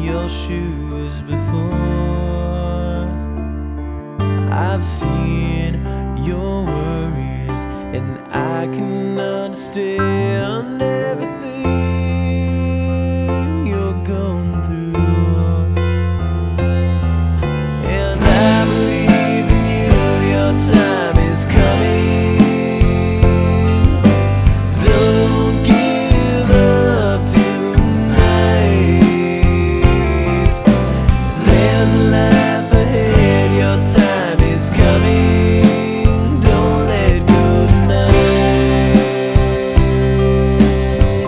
your shoes before. I've seen your worries, and I can understand everything you're going through. And I believe in you, your time is coming. Don't give up tonight. There's a life ahead, your time is coming. Don't let go tonight.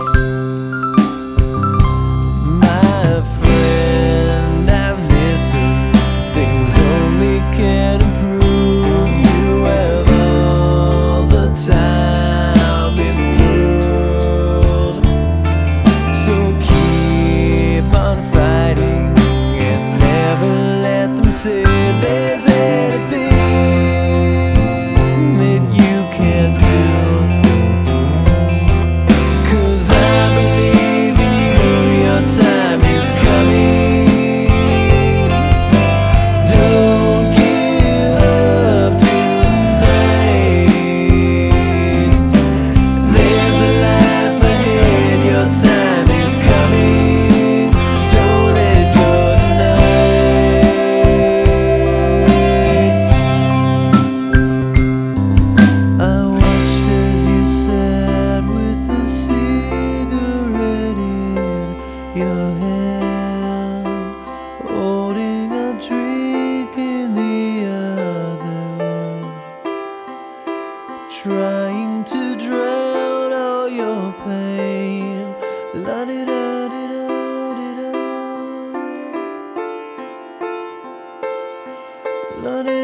My friend, I've listened. Things only can improve. You have all the time in the world, so keep on fighting and never let them say there's anything that you can't do. 'Cause I believe in you, your time is coming. Don't give up tonight. There's a life ahead, your time is coming. Don't let go tonight. I watched as you sat with a cigarette in your hand, holding a drink in the other, trying to drown all your pain. La-di-da-di-da-di-da. La-di